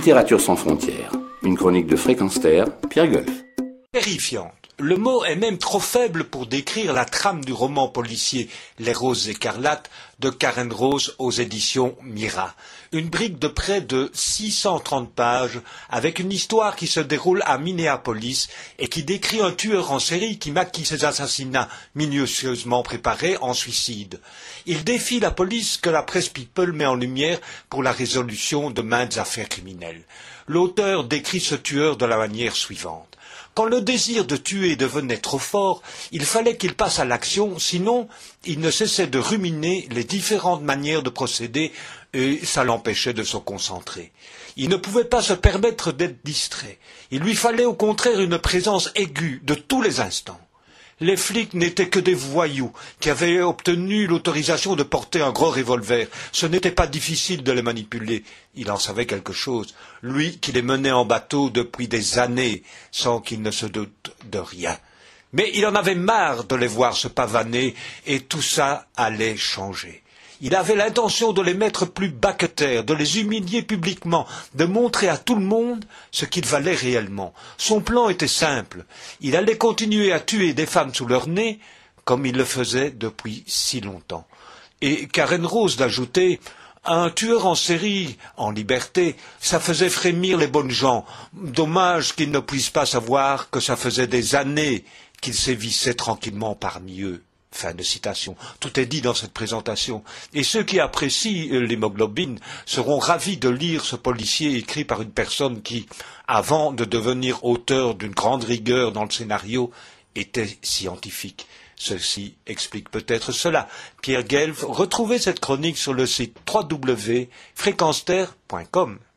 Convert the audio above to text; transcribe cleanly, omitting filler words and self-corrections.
Littérature sans frontières, une chronique de Fréquence Terre, Pierre Golf. Terrifiante. Le mot est même trop faible pour décrire la trame du roman policier Les Roses écarlates de Karen Rose aux éditions Mira. Une brique de près de 630 pages avec une histoire qui se déroule à Minneapolis et qui décrit un tueur en série qui maquille ses assassinats minutieusement préparés en suicide. Il défie la police que la presse People met en lumière pour la résolution de maintes affaires criminelles. L'auteur décrit ce tueur de la manière suivante. Quand le désir de tuer devenait trop fort, il fallait qu'il passe à l'action, sinon il ne cessait de ruminer les différentes manières de procéder et ça l'empêchait de se concentrer. Il ne pouvait pas se permettre d'être distrait. Il lui fallait au contraire une présence aiguë de tous les instants. Les flics n'étaient que des voyous qui avaient obtenu l'autorisation de porter un gros revolver. Ce n'était pas difficile de les manipuler. Il en savait quelque chose. Lui qui les menait en bateau depuis des années sans qu'il ne se doute de rien. Mais il en avait marre de les voir se pavaner et tout ça allait changer. Il avait l'intention de les mettre plus bas que terre, de les humilier publiquement, de montrer à tout le monde ce qu'ils valaient réellement. Son plan était simple. Il allait continuer à tuer des femmes sous leur nez, comme il le faisait depuis si longtemps. Et Karen Rose d'ajouter, un tueur en série, en liberté, ça faisait frémir les bonnes gens. Dommage qu'ils ne puissent pas savoir que ça faisait des années qu'il sévissait tranquillement parmi eux. Fin de citation. Tout est dit dans cette présentation. Et ceux qui apprécient l'hémoglobine seront ravis de lire ce policier écrit par une personne qui, avant de devenir auteur d'une grande rigueur dans le scénario, était scientifique. Ceci explique peut-être cela. Pierre Guelf, retrouvez cette chronique sur le site www.fréquenceterre.com.